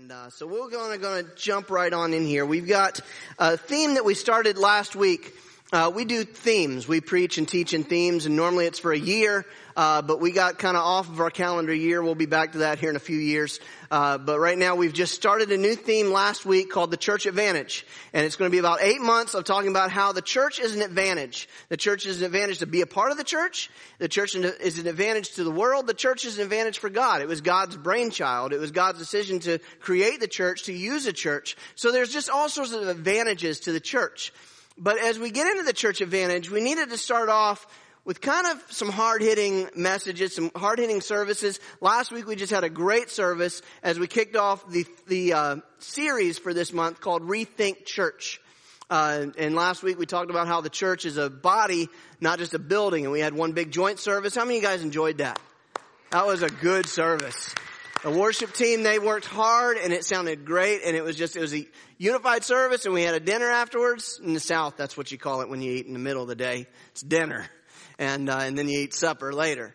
So we're going to jump right on in here. We've got a theme that we started last week. We do themes. We preach and teach in themes, and normally it's for a year, but we got kind of off of our calendar year. We'll be back to that here in a few years. But right now we've just started a new theme last week called the Church Advantage. And it's going to be about 8 months of talking about how the church is an advantage. The church is an advantage to be a part of the church. The church is an advantage to the world. The church is an advantage for God. It was God's brainchild. It was God's decision to create the church, to use a church. So there's just all sorts of advantages to the church. But as we get into the church advantage, we needed to start off with kind of some hard-hitting messages, some hard-hitting services. Last week we just had a great service as we kicked off the series for this month called Rethink Church. And last week we talked about how the church is a body, not just a building. And we had one big joint service. How many of you guys enjoyed that? That was a good service. The worship team, they worked hard and it sounded great, and it was a unified service, and we had a dinner afterwards. In the South, that's what you call it when you eat in the middle of the day. It's dinner. And then you eat supper later.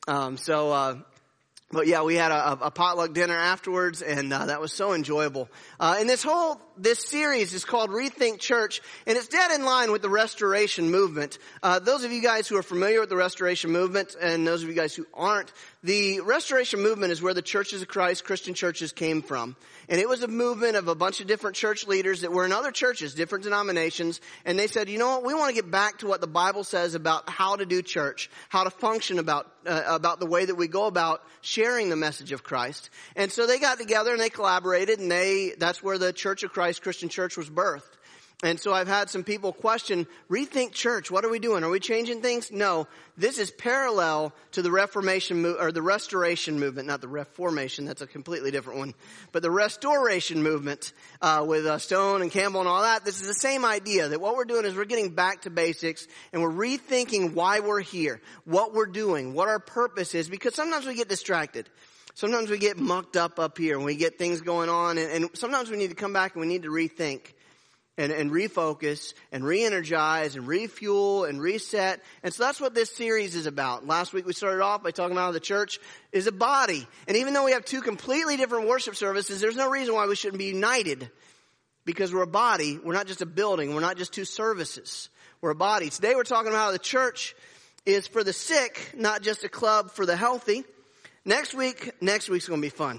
But yeah, we had a potluck dinner afterwards, and that was so enjoyable. And this series is called Rethink Church, and it's dead in line with the Restoration Movement. Those of you guys who are familiar with the Restoration Movement, and those of you guys who aren't, the Restoration Movement is where the Churches of Christ, Christian churches, came from. And it was a movement of a bunch of different church leaders that were in other churches, different denominations. And they said, you know what, we want to get back to what the Bible says about how to do church, how to function about the way that we go about sharing the message of Christ. And so they got together and they collaborated, and that's where the Church of Christ, Christian church, was birthed. And so I've had some people question, Rethink Church, what are we doing? Are we changing things? No, this is parallel to the Reformation or the Restoration Movement, not the Reformation, that's a completely different one, but the Restoration Movement with Stone and Campbell and all that. This is the same idea, that what we're doing is we're getting back to basics, and we're rethinking why we're here, what we're doing, what our purpose is, because sometimes we get distracted. Sometimes we get mucked up here, and we get things going on, and sometimes we need to come back and we need to rethink. And refocus and re-energize and refuel and reset. And so that's what this series is about. Last week we started off by talking about how the church is a body. And even though we have two completely different worship services, there's no reason why we shouldn't be united. Because we're a body. We're not just a building. We're not just two services. We're a body. Today we're talking about how the church is for the sick, not just a club for the healthy. Next week's going to be fun.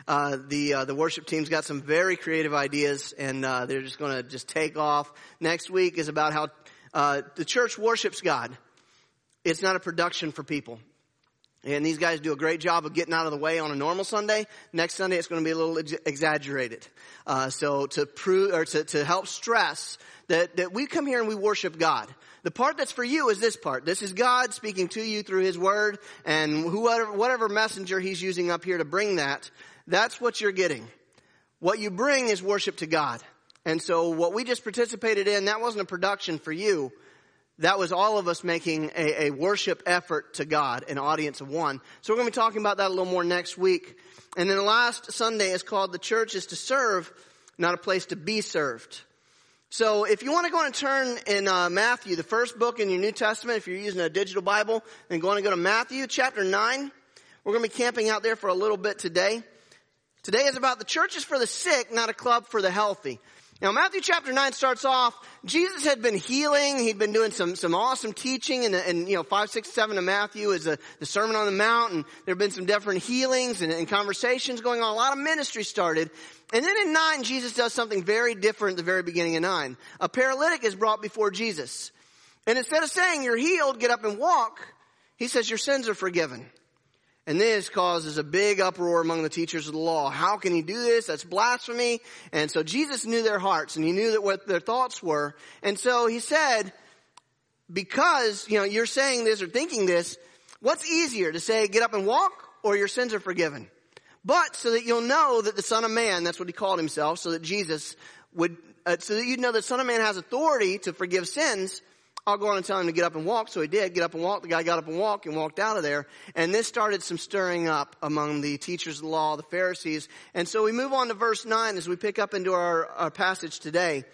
The worship team's got some very creative ideas, and they're just going to take off. Next week is about how the church worships God. It's not a production for people. And these guys do a great job of getting out of the way on a normal Sunday. Next Sunday it's going to be a little exaggerated. So to help stress that we come here and we worship God. The part that's for you is this part. This is God speaking to you through His Word, and whatever messenger He's using up here to bring that. That's what you're getting. What you bring is worship to God. And so what we just participated in, that wasn't a production for you. That was all of us making a worship effort to God, an audience of one. So we're going to be talking about that a little more next week. And then the last Sunday is called The Church is to Serve, Not a Place to Be Served. So if you want to go and turn in Matthew, the first book in your New Testament, if you're using a digital Bible, then go to Matthew chapter 9. We're going to be camping out there for a little bit today. Today is about the church is for the sick, not a club for the healthy. Now, Matthew chapter 9 starts off, Jesus had been healing. He'd been doing some awesome teaching. And 5, 6, 7 of Matthew is the Sermon on the Mount. And there have been some different healings and conversations going on. A lot of ministry started. And then in 9, Jesus does something very different at the very beginning of 9. A paralytic is brought before Jesus. And instead of saying, you're healed, get up and walk, he says, your sins are forgiven. And this causes a big uproar among the teachers of the law. How can he do this? That's blasphemy. And so Jesus knew their hearts, and he knew that what their thoughts were. And so he said, because, you're saying this or thinking this, what's easier to say, get up and walk, or your sins are forgiven? But so that you'll know that the Son of Man, that's what he called himself, so that Jesus would, so that you'd know that the Son of Man has authority to forgive sins, I'll go on and tell him to get up and walk. So he did get up and walk. The guy got up and walked out of there. And this started some stirring up among the teachers of the law, the Pharisees. And so we move on to verse 9 as we pick up into our passage today.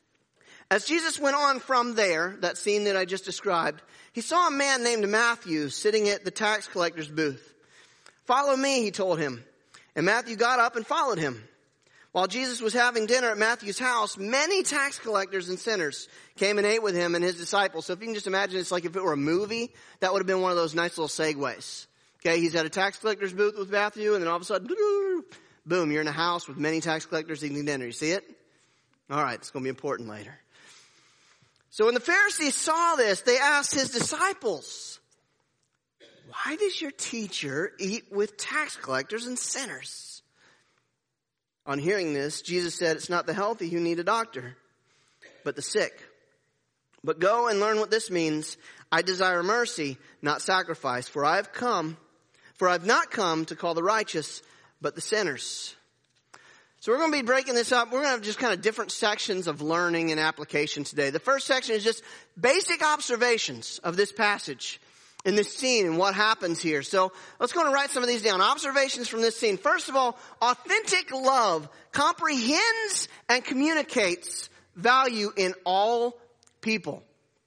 As Jesus went on from there, that scene that I just described, he saw a man named Matthew sitting at the tax collector's booth. Follow me, he told him. And Matthew got up and followed him. While Jesus was having dinner at Matthew's house, many tax collectors and sinners came and ate with him and his disciples. So if you can just imagine, it's like if it were a movie, that would have been one of those nice little segues. Okay, he's at a tax collector's booth with Matthew, and then all of a sudden, boom, you're in a house with many tax collectors eating dinner. You see it? All right, it's going to be important later. So when the Pharisees saw this, they asked his disciples, "Why does your teacher eat with tax collectors and sinners?" On hearing this, Jesus said, "It's not the healthy who need a doctor, but the sick. But go and learn what this means. I desire mercy, not sacrifice, for I've not come to call the righteous, but the sinners." So we're going to be breaking this up. We're going to have just kind of different sections of learning and application today. The first section is just basic observations of this passage in this scene and what happens here. So let's go and write some of these down. Observations from this scene. First of all, authentic love comprehends and communicates value in all people.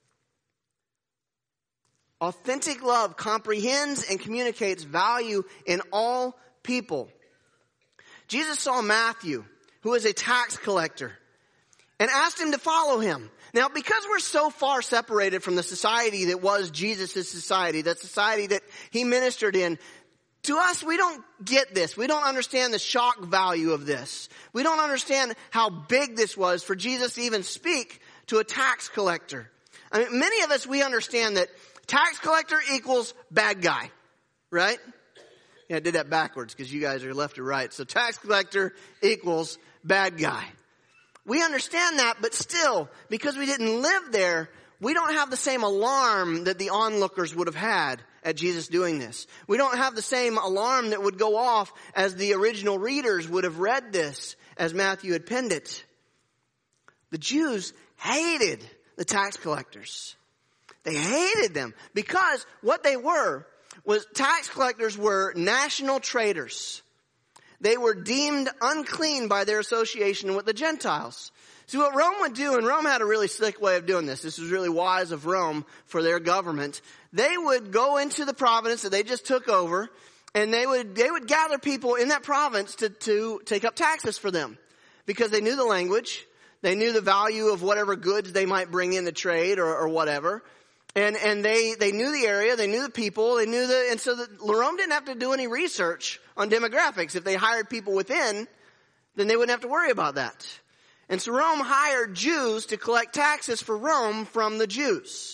Authentic love comprehends and communicates value in all people. Jesus saw Matthew, who is a tax collector, and asked him to follow him. Now, because we're so far separated from the society that was Jesus' society, that society that he ministered in, to us, we don't get this. We don't understand the shock value of this. We don't understand how big this was for Jesus to even speak to a tax collector. I mean, many of us, we understand that tax collector equals bad guy, right? Yeah, I did that backwards because you guys are left to right. So tax collector equals bad guy. We understand that, but still, because we didn't live there, we don't have the same alarm that the onlookers would have had at Jesus doing this. We don't have the same alarm that would go off as the original readers would have read this as Matthew had penned it. The Jews hated the tax collectors. They hated them because what they were was tax collectors were national traitors. They were deemed unclean by their association with the Gentiles. See, what Rome would do, and Rome had a really slick way of doing this. This was really wise of Rome for their government. They would go into the province that they just took over, and they would gather people in that province to take up taxes for them. Because they knew the language. They knew the value of whatever goods they might bring in to trade or whatever. And they knew the area, they knew the people, and so Rome didn't have to do any research on demographics. If they hired people within, then they wouldn't have to worry about that. And so Rome hired Jews to collect taxes for Rome from the Jews.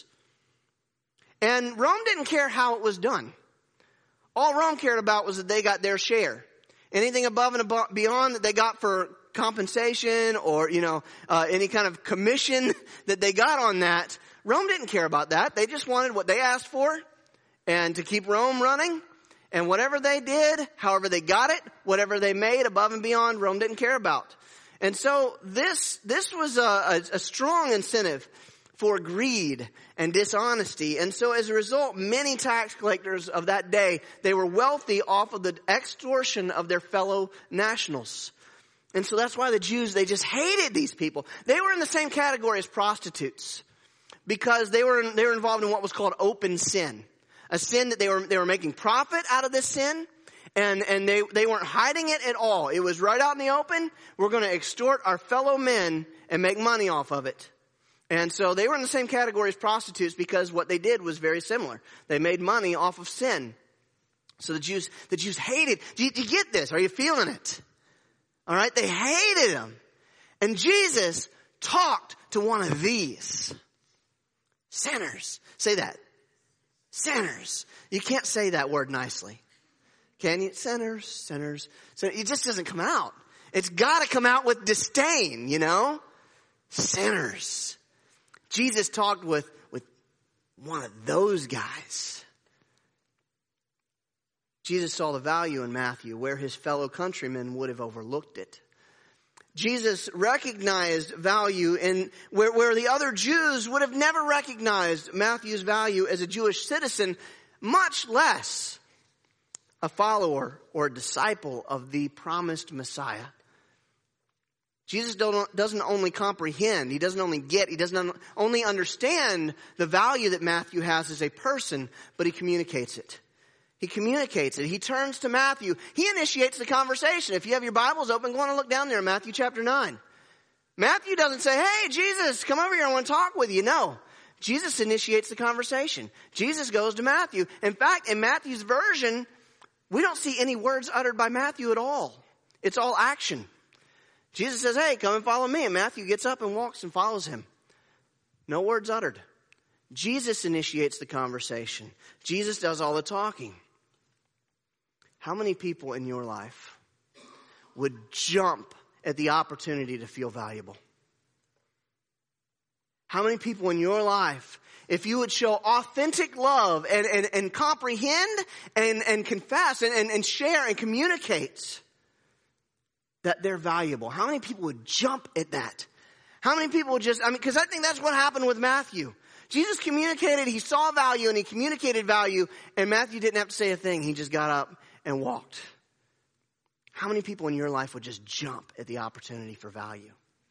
And Rome didn't care how it was done. All Rome cared about was that they got their share. Anything above and beyond that they got for compensation or, any kind of commission that they got on that, Rome didn't care about that. They just wanted what they asked for and to keep Rome running. And whatever they did, however they got it, whatever they made above and beyond, Rome didn't care about. And so this was a strong incentive for greed and dishonesty. And so as a result, many tax collectors of that day, they were wealthy off of the extortion of their fellow nationals. And so that's why the Jews, they just hated these people. They were in the same category as prostitutes. Because they were involved in what was called open sin. A sin that they were making profit out of this sin. And they weren't hiding it at all. It was right out in the open. We're going to extort our fellow men and make money off of it. And so they were in the same category as prostitutes because what they did was very similar. They made money off of sin. So the Jews hated. Do you get this? Are you feeling it? All right. They hated them. And Jesus talked to one of these. Sinners. Say that. Sinners. You can't say that word nicely. Can you? Sinners. So it just doesn't come out. It's got to come out with disdain, Sinners. Jesus talked with one of those guys. Jesus saw the value in Matthew where his fellow countrymen would have overlooked it. Jesus recognized value in where the other Jews would have never recognized Matthew's value as a Jewish citizen, much less a follower or a disciple of the promised Messiah. Jesus doesn't only comprehend, he doesn't only get, he doesn't only understand the value that Matthew has as a person, but he communicates it. He communicates it. He turns to Matthew. He initiates the conversation. If you have your Bibles open, go on and look down there in Matthew chapter 9. Matthew doesn't say, hey, Jesus, come over here. I want to talk with you. No. Jesus initiates the conversation. Jesus goes to Matthew. In fact, in Matthew's version, we don't see any words uttered by Matthew at all. It's all action. Jesus says, hey, come and follow me. And Matthew gets up and walks and follows him. No words uttered. Jesus initiates the conversation. Jesus does all the talking. How many people in your life would jump at the opportunity to feel valuable? How many people in your life, if you would show authentic love and comprehend and confess and share and communicate that they're valuable, how many people would jump at that? How many people would just, because I think that's what happened with Matthew. Jesus communicated, he saw value and he communicated value, and Matthew didn't have to say a thing. He just got up and walked. How many people in your life would just jump at the opportunity for value?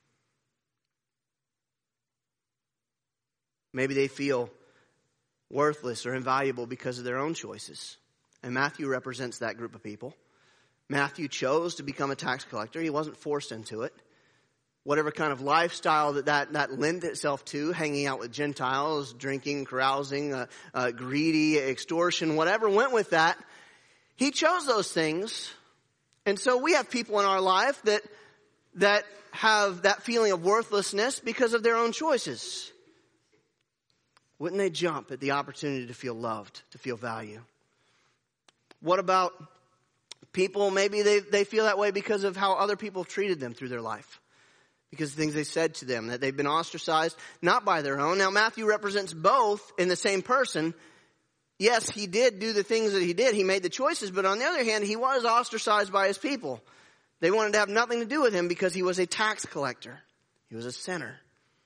Maybe they feel worthless or invaluable because of their own choices. And Matthew represents that group of people. Matthew chose to become a tax collector. He wasn't forced into it. Whatever kind of lifestyle that lent itself to, hanging out with Gentiles, drinking, carousing, greedy, extortion, whatever went with that, he chose those things. And so we have people in our life that have that feeling of worthlessness because of their own choices. Wouldn't they jump at the opportunity to feel loved, to feel value? What about people, maybe they feel that way because of how other people have treated them through their life. Because of things they said to them, that they've been ostracized, not by their own. Now, Matthew represents both in the same person. Yes, he did do the things that he did. He made the choices. But on the other hand, he was ostracized by his people. They wanted to have nothing to do with him because he was a tax collector. He was a sinner.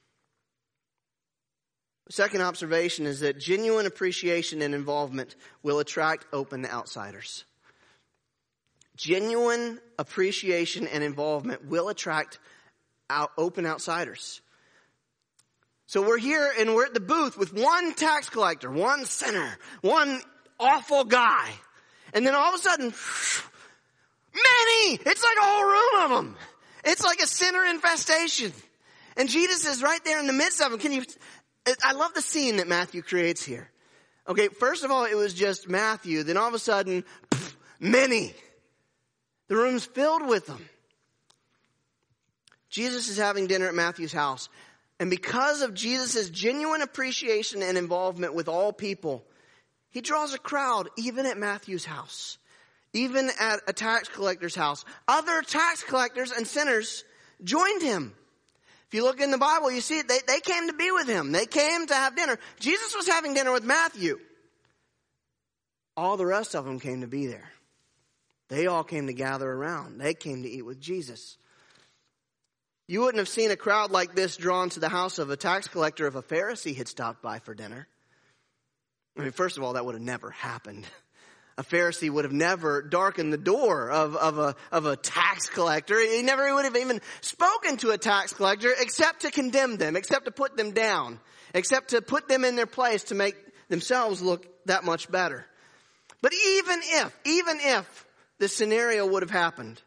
The second observation is that genuine appreciation and involvement will attract open outsiders. Genuine appreciation and involvement will attract open outsiders. So we're here and we're at the booth with one tax collector, one sinner, one awful guy. And then all of a sudden, many! It's like a whole room of them. It's like a sinner infestation. And Jesus is right there in the midst of them. I love the scene that Matthew creates here. Okay, first of all, it was just Matthew. Then all of a sudden, many. The room's filled with them. Jesus is having dinner at Matthew's house. And because of Jesus' genuine appreciation and involvement with all people, he draws a crowd even at Matthew's house. Even at a tax collector's house. Other tax collectors and sinners joined him. If you look in the Bible, you see they came to be with him. They came to have dinner. Jesus was having dinner with Matthew. All the rest of them came to be there. They all came to gather around. They came to eat with Jesus. You wouldn't have seen a crowd like this drawn to the house of a tax collector if a Pharisee had stopped by for dinner. I mean, first of all, that would have never happened. A Pharisee would have never darkened the door of a tax collector. He never would have even spoken to a tax collector except to condemn them, except to put them down, except to put them in their place to make themselves look that much better. But even if this scenario would have happened,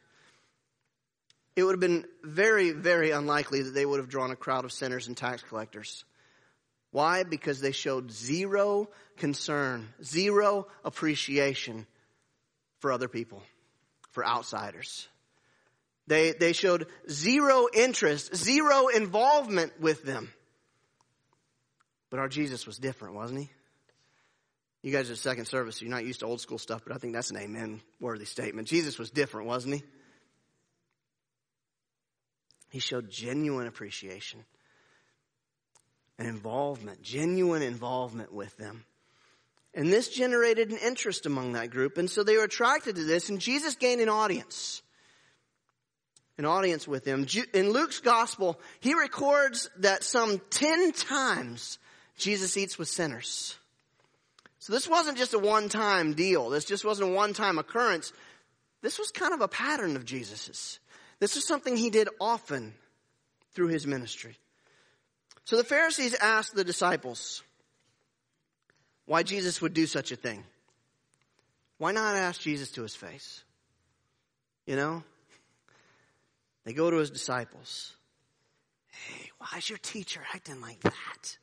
it would have been very, very unlikely that they would have drawn a crowd of sinners and tax collectors. Why? Because they showed zero concern, zero appreciation for other people, for outsiders. They showed zero interest, zero involvement with them. But our Jesus was different, wasn't he? You guys are second service, so you're not used to old school stuff, but I think that's an amen-worthy statement. Jesus was different, wasn't he? He showed genuine appreciation and involvement, genuine involvement with them. And this generated an interest among that group. And so they were attracted to this. And Jesus gained an audience with them. In Luke's gospel, he records that some 10 times Jesus eats with sinners. So this wasn't just a one-time deal. This just wasn't a one-time occurrence. This was kind of a pattern of Jesus's. This was something he did often through his ministry. So the Pharisees asked the disciples why Jesus would do such a thing. Why not ask Jesus to his face? You know? They go to his disciples. Hey, why is your teacher acting like that?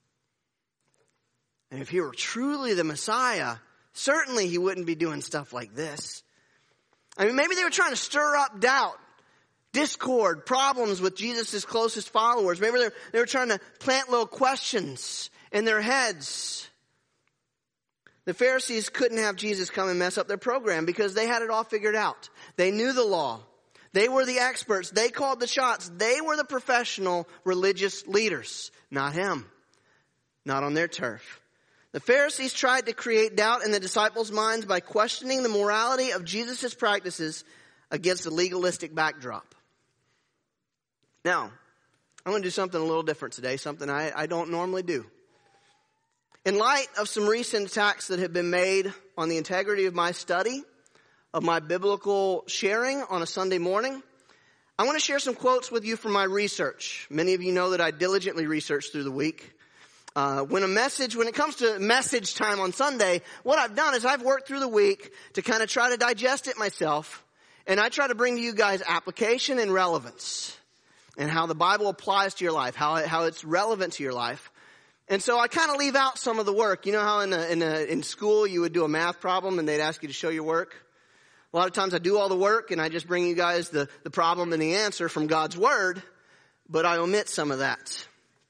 And if he were truly the Messiah, certainly he wouldn't be doing stuff like this. I mean, maybe they were trying to stir up doubt, discord, problems with Jesus' closest followers. Maybe they were trying to plant little questions in their heads. The Pharisees couldn't have Jesus come and mess up their program because they had it all figured out. They knew the law. They were the experts. They called the shots. They were the professional religious leaders, not him, not on their turf. The Pharisees tried to create doubt in the disciples' minds by questioning the morality of Jesus' practices against a legalistic backdrop. Now, I'm going to do something a little different today, something I don't normally do. In light of some recent attacks that have been made on the integrity of my study, of my biblical sharing on a Sunday morning, I want to share some quotes with you from my research. Many of you know that I diligently research through the week. When it comes to message time on Sunday, what I've done is I've worked through the week to kind of try to digest it myself, and I try to bring to you guys application and relevance, and how the Bible applies to your life, how it's relevant to your life. And so I kind of leave out some of the work. You know how in school you would do a math problem and they'd ask you to show your work? A lot of times I do all the work and I just bring you guys the problem and the answer from God's Word, but I omit some of that.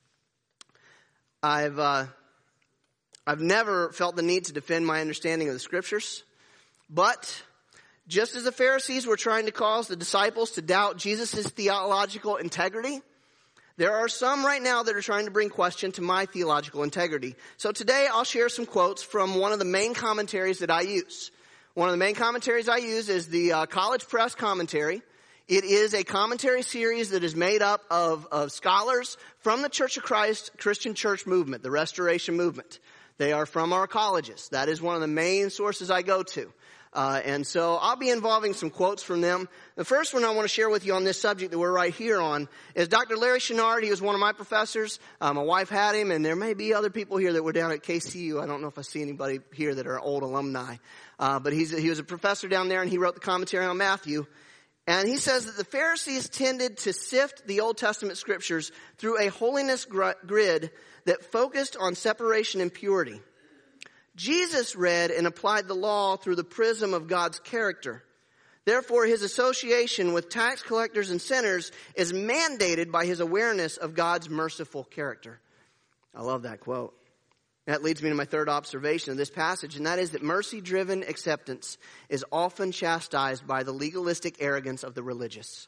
I've never felt the need to defend my understanding of the Scriptures, but just as the Pharisees were trying to cause the disciples to doubt Jesus' theological integrity, there are some right now that are trying to bring question to my theological integrity. So today I'll share some quotes from one of the main commentaries that I use. One of the main commentaries I use is the College Press Commentary. It is a commentary series that is made up of scholars from the Church of Christ Christian Church movement, the Restoration movement. They are from our colleges. That is one of the main sources I go to. And so I'll be involving some quotes from them. The first one I want to share with you on this subject that we're right here on is Dr. Larry Chenard. He was one of my professors. My wife had him, and there may be other people here that were down at KCU. I don't know if I see anybody here that are old alumni. But he was a professor down there, and he wrote the commentary on Matthew. And he says that the Pharisees tended to sift the Old Testament scriptures through a holiness grid that focused on separation and purity. Jesus read and applied the law through the prism of God's character. Therefore, his association with tax collectors and sinners is mandated by his awareness of God's merciful character. I love that quote. That leads me to my third observation of this passage, and that is that mercy-driven acceptance is often chastised by the legalistic arrogance of the religious.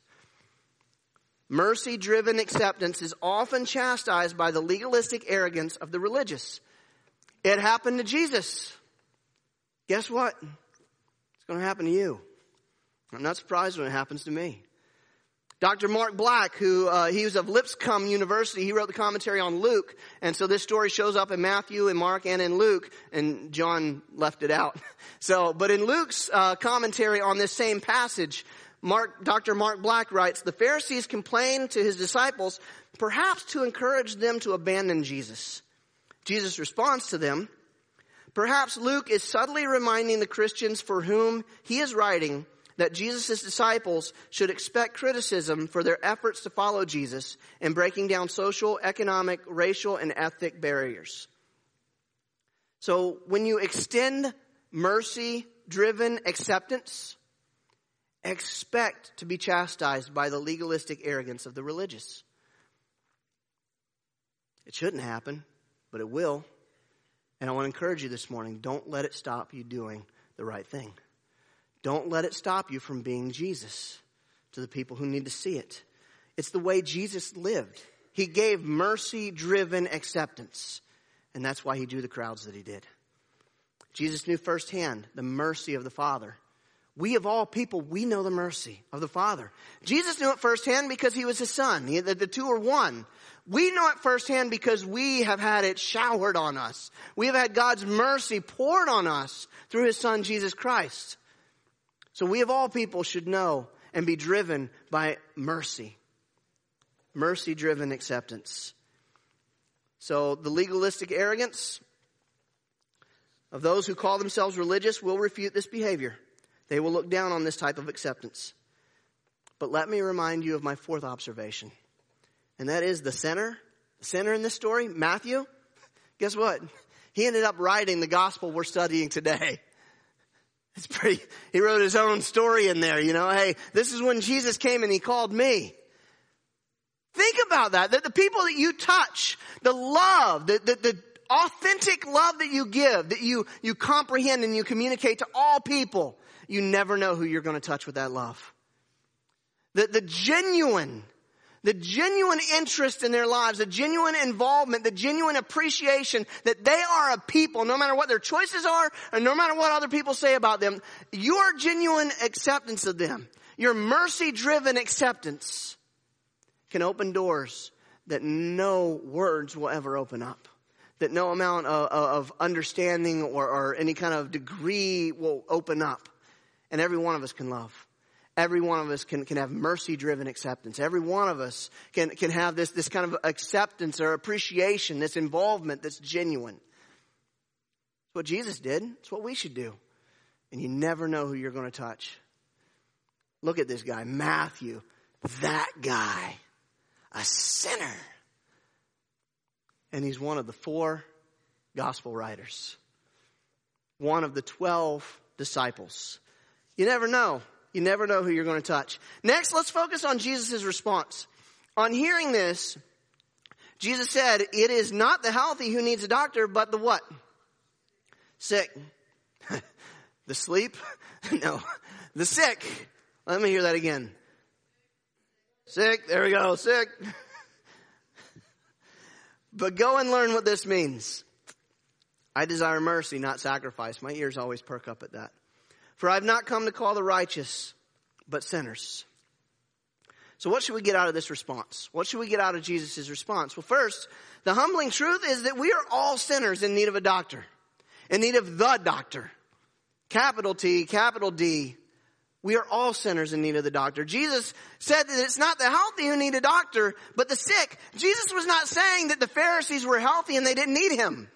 Mercy-driven acceptance is often chastised by the legalistic arrogance of the religious. It happened to Jesus. Guess what? It's going to happen to you. I'm not surprised when it happens to me. Dr. Mark Black, he was of Lipscomb University, he wrote the commentary on Luke. And so this story shows up in Matthew and Mark and in Luke, and John left it out. But in Luke's commentary on this same passage, Dr. Mark Black writes, the Pharisees complained to his disciples, perhaps to encourage them to abandon Jesus. Jesus responds to them, perhaps Luke is subtly reminding the Christians for whom he is writing that Jesus' disciples should expect criticism for their efforts to follow Jesus in breaking down social, economic, racial, and ethnic barriers. So when you extend mercy-driven acceptance, expect to be chastised by the legalistic arrogance of the religious. It shouldn't happen, but it will. And I want to encourage you this morning, don't let it stop you doing the right thing. Don't let it stop you from being Jesus to the people who need to see it. It's the way Jesus lived. He gave mercy-driven acceptance. And that's why he drew the crowds that he did. Jesus knew firsthand the mercy of the Father. We of all people, we know the mercy of the Father. Jesus knew it firsthand because he was his son. The two are one. We know it firsthand because we have had it showered on us. We have had God's mercy poured on us through his son, Jesus Christ. So we of all people should know and be driven by mercy. Mercy-driven acceptance. So the legalistic arrogance, of those who call themselves religious will refute this behavior. They will look down on this type of acceptance. But let me remind you of my fourth observation. And that is the sinner in this story, Matthew. Guess what? He ended up writing the gospel we're studying today. He wrote his own story in there, Hey, this is when Jesus came and he called me. Think about that the people that you touch, the love, the authentic love that you give, that you comprehend and you communicate to all people, you never know who you're going to touch with that love. The genuine interest in their lives, the genuine involvement, the genuine appreciation that they are a people, no matter what their choices are, and no matter what other people say about them, your genuine acceptance of them, your mercy-driven acceptance can open doors that no words will ever open up, that no amount of understanding or any kind of degree will open up. And every one of us can love. Every one of us can have mercy-driven acceptance. Every one of us can have this kind of acceptance or appreciation, this involvement that's genuine. It's what Jesus did. It's what we should do. And you never know who you're going to touch. Look at this guy, Matthew. That guy. A sinner. And he's one of the 4 gospel writers. One of the 12 disciples. You never know. You never know who you're going to touch. Next, let's focus on Jesus' response. On hearing this, Jesus said, it is not the healthy who needs a doctor, but the what? Sick. The sleep? No. The sick. Let me hear that again. Sick. There we go. Sick. But go and learn what this means. I desire mercy, not sacrifice. My ears always perk up at that. For I have not come to call the righteous, but sinners. So what should we get out of this response? What should we get out of Jesus' response? Well, first, the humbling truth is that we are all sinners in need of a doctor. In need of the doctor. Capital T, capital D. We are all sinners in need of the doctor. Jesus said that it's not the healthy who need a doctor, but the sick. Jesus was not saying that the Pharisees were healthy and they didn't need him.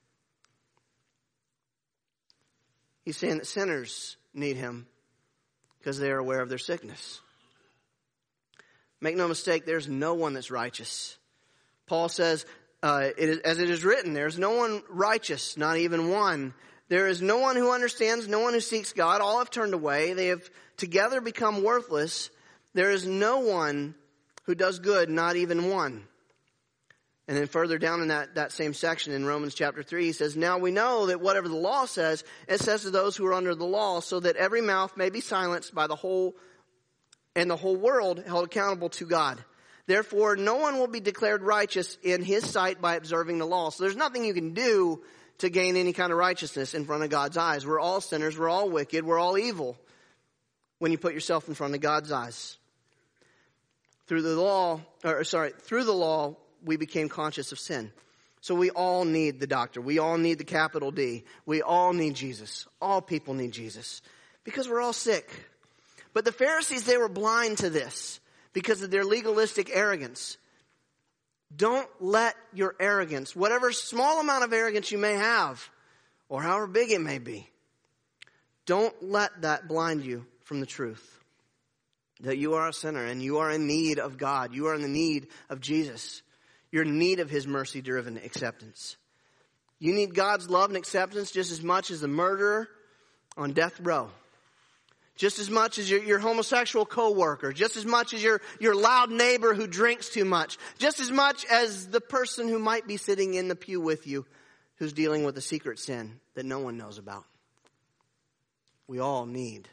He's saying that sinners need him because they are aware of their sickness. Make no mistake, there's no one that's righteous. Paul says, as it is written, there's no one righteous, not even one. There is no one who understands, no one who seeks God. All have turned away. They have together become worthless. There is no one who does good, not even one. And then further down in that same section in Romans chapter 3, he says, now we know that whatever the law says, it says to those who are under the law, so that every mouth may be silenced by the whole world held accountable to God. Therefore, no one will be declared righteous in his sight by observing the law. So there's nothing you can do to gain any kind of righteousness in front of God's eyes. We're all sinners. We're all wicked. We're all evil when you put yourself in front of God's eyes. Through the law, we became conscious of sin. So we all need the doctor. We all need the capital D. We all need Jesus. All people need Jesus. Because we're all sick. But the Pharisees, they were blind to this because of their legalistic arrogance. Don't let your arrogance, whatever small amount of arrogance you may have, or however big it may be, don't let that blind you from the truth. That you are a sinner and you are in need of God. You are in the need of Jesus. You're in need of his mercy-driven acceptance. You need God's love and acceptance just as much as the murderer on death row. Just as much as your homosexual coworker. Just as much as your loud neighbor who drinks too much. Just as much as the person who might be sitting in the pew with you who's dealing with a secret sin that no one knows about. We all need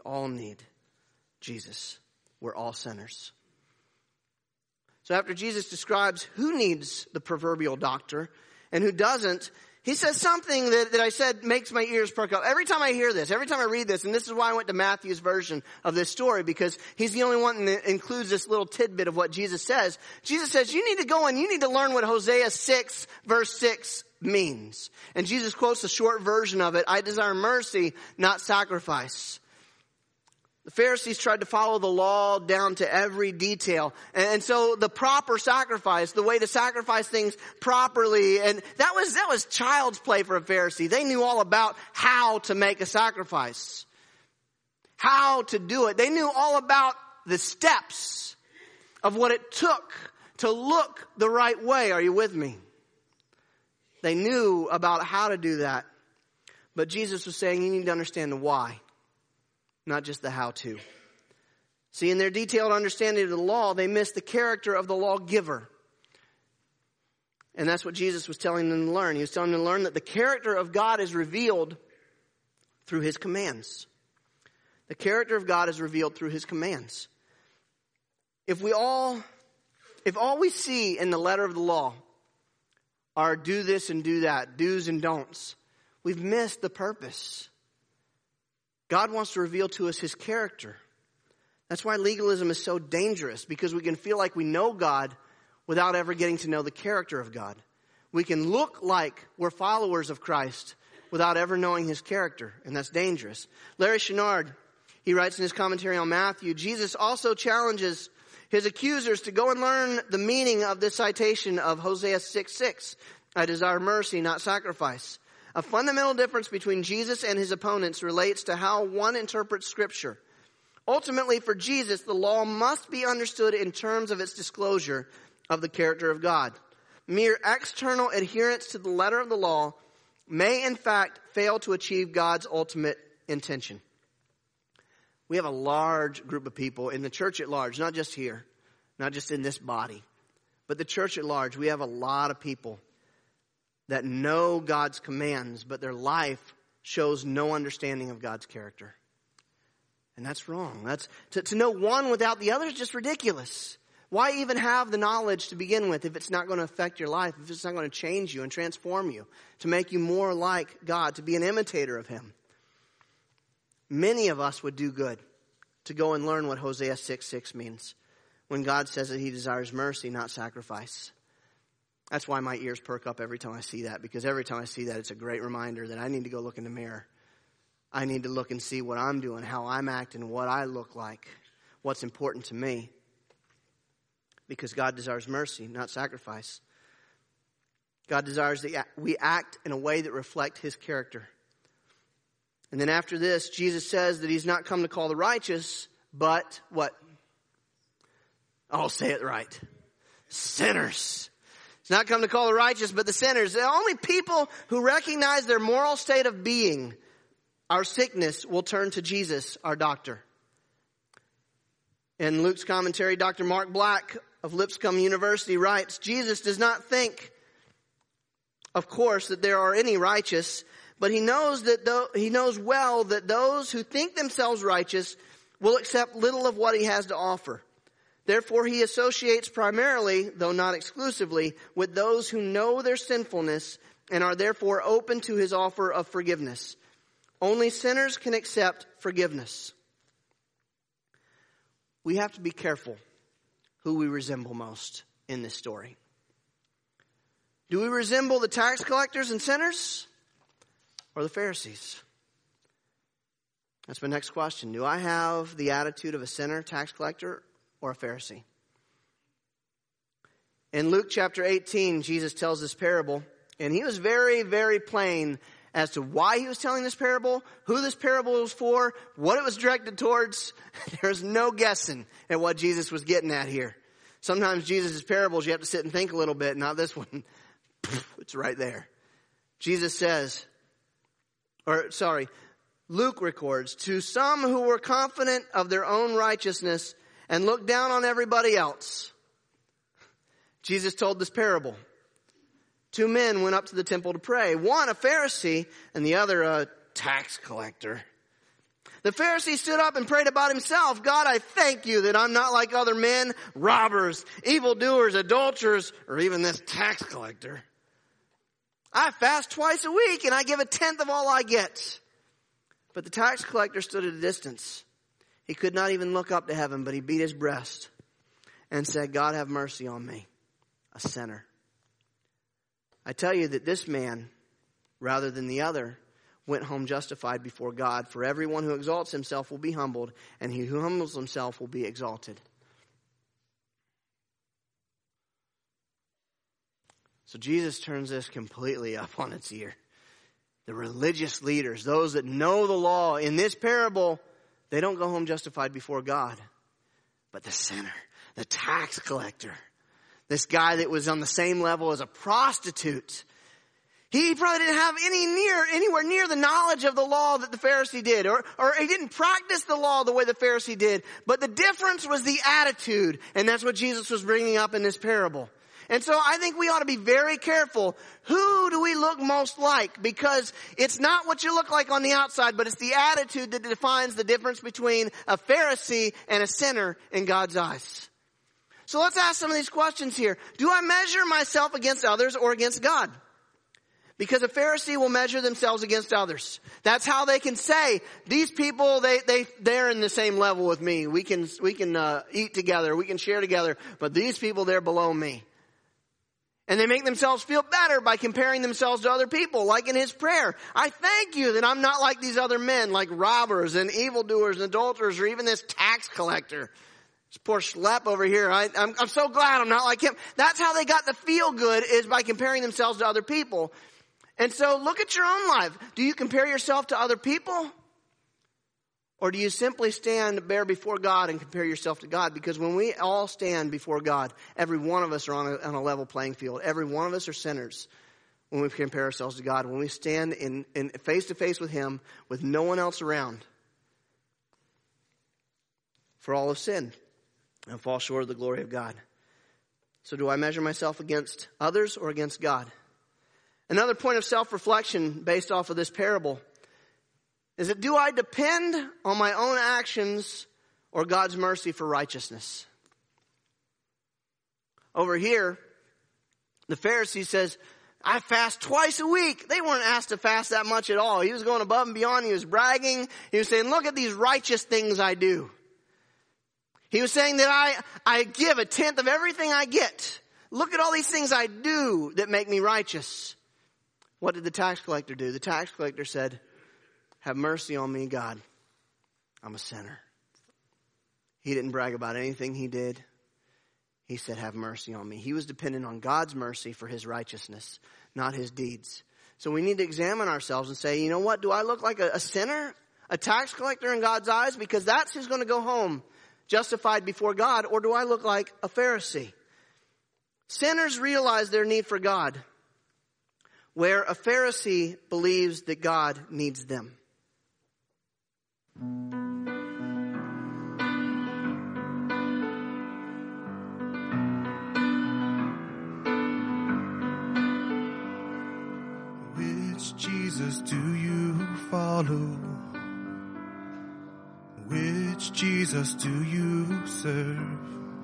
Jesus. We're all sinners. So after Jesus describes who needs the proverbial doctor and who doesn't, he says something that I said makes my ears perk up. Every time I hear this, every time I read this, and this is why I went to Matthew's version of this story, because he's the only one that includes this little tidbit of what Jesus says. Jesus says, you need to go and you need to learn what Hosea 6 verse 6 means. And Jesus quotes the short version of it, I desire mercy, not sacrifice. The Pharisees tried to follow the law down to every detail. And so the proper sacrifice, the way to sacrifice things properly, and that was child's play for a Pharisee. They knew all about how to make a sacrifice. How to do it. They knew all about the steps of what it took to look the right way. Are you with me? They knew about how to do that. But Jesus was saying you need to understand the why, not just the how to. See, in their detailed understanding of the law, they missed the character of the lawgiver. And that's what Jesus was telling them to learn. He was telling them to learn that the character of God is revealed through his commands. The character of God is revealed through his commands. If all we see in the letter of the law are do this and do that, do's and don'ts, we've missed the purpose. God wants to reveal to us his character. That's why legalism is so dangerous, because we can feel like we know God without ever getting to know the character of God. We can look like we're followers of Christ without ever knowing his character, and that's dangerous. Larry Chenard, he writes in his commentary on Matthew, Jesus also challenges his accusers to go and learn the meaning of this citation of Hosea 6:6. I desire mercy, not sacrifice. A fundamental difference between Jesus and his opponents relates to how one interprets Scripture. Ultimately, for Jesus, the law must be understood in terms of its disclosure of the character of God. Mere external adherence to the letter of the law may, in fact, fail to achieve God's ultimate intention. We have a large group of people in the church at large, not just here, not just in this body, but the church at large. We have a lot of people that know God's commands, but their life shows no understanding of God's character. And that's wrong. To know one without the other is just ridiculous. Why even have the knowledge to begin with if it's not going to affect your life, if it's not going to change you and transform you, to make you more like God, to be an imitator of him? Many of us would do good to go and learn what Hosea 6:6 means when God says that he desires mercy, not sacrifice. That's why my ears perk up every time I see that, because every time I see that, it's a great reminder that I need to go look in the mirror. I need to look and see what I'm doing, how I'm acting, what I look like, what's important to me. Because God desires mercy, not sacrifice. God desires that we act in a way that reflects his character. And then after this, Jesus says that he's not come to call the righteous, but what? I'll say it right. Sinners. He's not come to call the righteous, but the sinners. The only people who recognize their moral state of being, our sickness, will turn to Jesus, our doctor. In Luke's commentary, Dr. Mark Black of Lipscomb University writes, Jesus does not think, of course, that there are any righteous, but he knows well that those who think themselves righteous will accept little of what he has to offer. Therefore, he associates primarily, though not exclusively, with those who know their sinfulness and are therefore open to his offer of forgiveness. Only sinners can accept forgiveness. We have to be careful who we resemble most in this story. Do we resemble the tax collectors and sinners or the Pharisees? That's my next question. Do I have the attitude of a sinner, tax collector, or a Pharisee? In Luke chapter 18, Jesus tells this parable, and he was very, very plain as to why he was telling this parable, who this parable was for, what it was directed towards. There's no guessing at what Jesus was getting at here. Sometimes Jesus' parables, you have to sit and think a little bit. Not this one. It's right there. Jesus says, Luke records, to some who were confident of their own righteousness and looked down on everybody else, Jesus told this parable. 2 men went up to the temple to pray. One a Pharisee and the other a tax collector. The Pharisee stood up and prayed about himself. God, I thank you that I'm not like other men, robbers, evildoers, adulterers, or even this tax collector. I fast twice a week and I give 1/10 of all I get. But the tax collector stood at a distance. He could not even look up to heaven, but he beat his breast and said, God, have mercy on me, a sinner. I tell you that this man, rather than the other, went home justified before God. For everyone who exalts himself will be humbled, and he who humbles himself will be exalted. So Jesus turns this completely up on its ear. The religious leaders, those that know the law, in this parable, they don't go home justified before God. But the sinner, the tax collector, this guy that was on the same level as a prostitute, he probably didn't have anywhere near the knowledge of the law that the Pharisee did, or he didn't practice the law the way the Pharisee did. But the difference was the attitude, and that's what Jesus was bringing up in this parable. And so I think we ought to be very careful. Who do we look most like? Because it's not what you look like on the outside, but it's the attitude that defines the difference between a Pharisee and a sinner in God's eyes. So let's ask some of these questions here. Do I measure myself against others or against God? Because a Pharisee will measure themselves against others. That's how they can say, these people, they're in the same level with me. We can eat together. We can share together. But these people, they're below me. And they make themselves feel better by comparing themselves to other people, like in his prayer. I thank you that I'm not like these other men, like robbers and evildoers and adulterers, or even this tax collector. This poor schlep over here. I'm so glad I'm not like him. That's how they got the feel good, is by comparing themselves to other people. And so look at your own life. Do you compare yourself to other people? Or do you simply stand bare before God and compare yourself to God? Because when we all stand before God, every one of us are on a level playing field. Every one of us are sinners when we compare ourselves to God. When we stand in face to face with him, with no one else around. For all have sinned and fall short of the glory of God. So do I measure myself against others or against God? Another point of self-reflection based off of this parable is that, do I depend on my own actions or God's mercy for righteousness? Over here, the Pharisee says, I fast twice a week. They weren't asked to fast that much at all. He was going above and beyond. He was bragging. He was saying, look at these righteous things I do. He was saying that I give a tenth of everything I get. Look at all these things I do that make me righteous. What did the tax collector do? The tax collector said, have mercy on me, God. I'm a sinner. He didn't brag about anything he did. He said, have mercy on me. He was dependent on God's mercy for his righteousness, not his deeds. So we need to examine ourselves and say, you know what? Do I look like a sinner, a tax collector in God's eyes? Because that's who's going to go home justified before God. Or do I look like a Pharisee? Sinners realize their need for God, where a Pharisee believes that God needs them. Which Jesus do you follow? Which Jesus do you serve?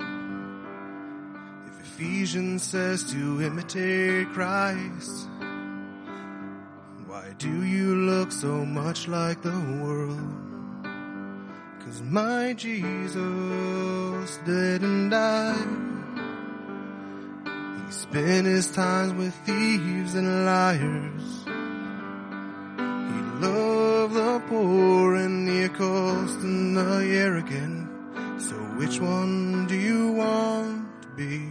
If Ephesians says to imitate Christ, why do you look so much like the world? 'Cause my Jesus didn't die. He spent his time with thieves and liars. He loved the poor and the accursed and the arrogant. So which one do you want to be?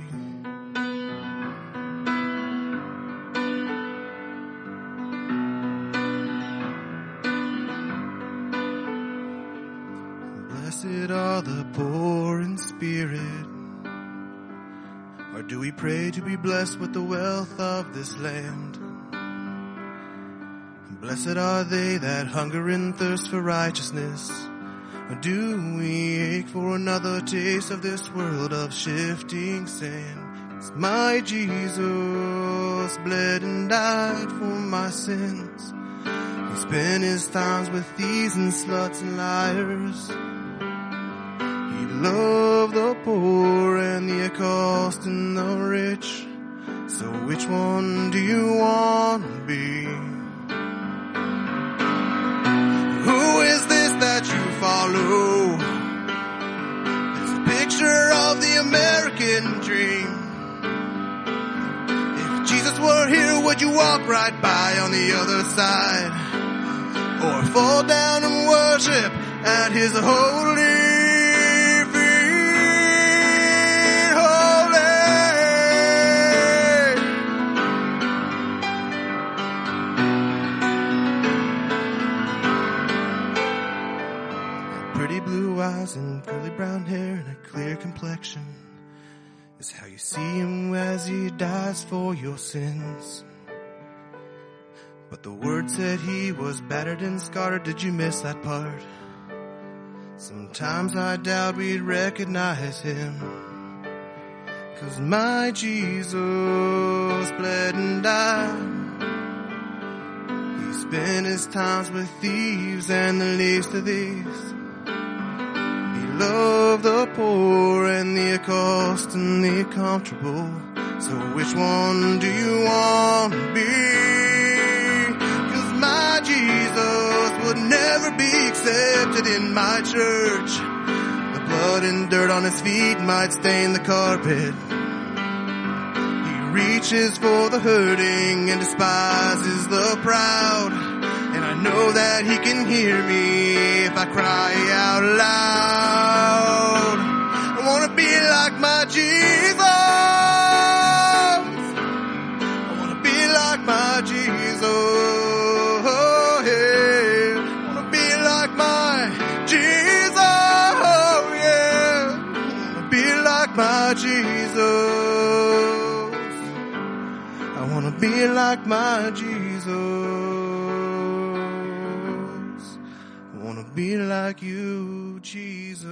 Blessed are the poor in spirit. Or do we pray to be blessed with the wealth of this land? Blessed are they that hunger and thirst for righteousness. Or do we ache for another taste of this world of shifting sand? 'Cause my Jesus bled and died for my sins. He spent his times with thieves and sluts and liars. He loved the poor and the accursed and the rich. So which one do you want to be? Who is this that you follow? It's a picture of the American dream. If Jesus were here, would you walk right by on the other side? or fall down and worship at his holy feet. Holy. Pretty blue eyes and curly brown hair and a clear complexion is how you see him as he dies for your sins. But the word said he was battered and scarred. Did you miss that part? Sometimes I doubt we'd recognize him, 'cause my Jesus bled and died. He spent his times with thieves and the least of these. He loved the poor and the accursed and the comfortable. So which one do you want to be? My Jesus would never be accepted in my church. The blood and dirt on his feet might stain the carpet. He reaches for the hurting and despises the proud. And I know that he can hear me if I cry out loud. I want to be like my Jesus. I want to be like my Jesus. My Jesus, I want to be like my Jesus. I want to be like you, Jesus.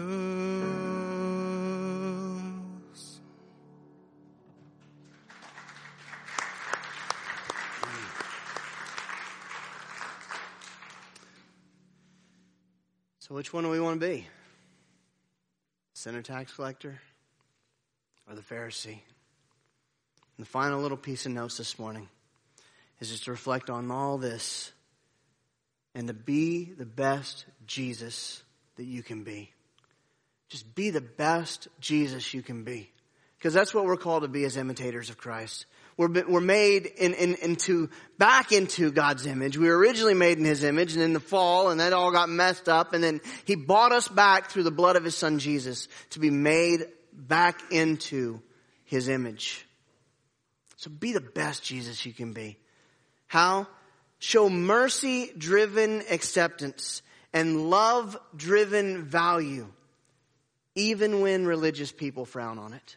So which one do we want to be? Sinner, tax collector, or the Pharisee? And the final little piece of notes this morning is just to reflect on all this and to be the best Jesus that you can be. Just be the best Jesus you can be. Because that's what we're called to be as imitators of Christ. We're made back into God's image. We were originally made in his image, and in the fall, and that all got messed up, and then he bought us back through the blood of his son Jesus to be made back into his image. So be the best Jesus you can be. How? Show mercy-driven acceptance and love-driven value, even when religious people frown on it.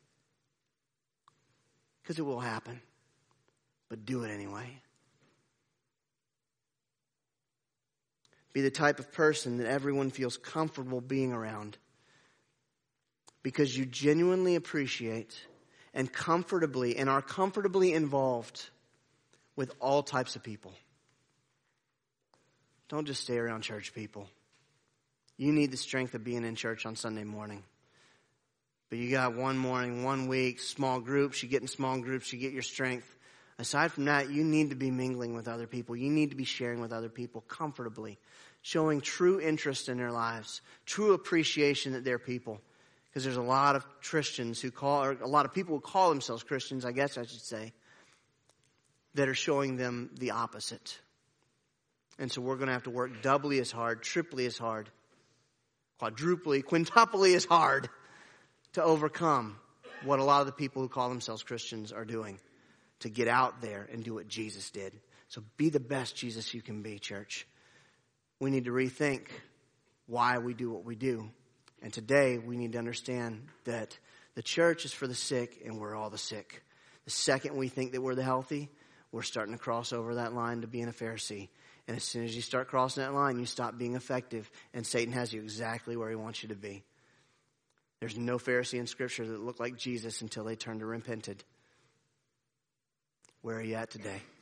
Because it will happen. But do it anyway. Be the type of person that everyone feels comfortable being around, because you genuinely appreciate and are comfortably involved with all types of people. Don't just stay around church people. You need the strength of being in church on Sunday morning. But you got one morning, 1 week, small groups. You get in small groups, you get your strength. Aside from that, you need to be mingling with other people. You need to be sharing with other people comfortably, showing true interest in their lives, true appreciation that they're people. Because there's a lot of Christians a lot of people who call themselves Christians, I guess I should say, that are showing them the opposite. And so we're going to have to work doubly as hard, triply as hard, quadruply, quintuply as hard to overcome what a lot of the people who call themselves Christians are doing, to get out there and do what Jesus did. So be the best Jesus you can be, church. We need to rethink why we do what we do. And today we need to understand that the church is for the sick, and we're all the sick. The second we think that we're the healthy, we're starting to cross over that line to being a Pharisee. And as soon as you start crossing that line, you stop being effective, and Satan has you exactly where he wants you to be. There's no Pharisee in Scripture that looked like Jesus until they turned to repented. Where are you at today?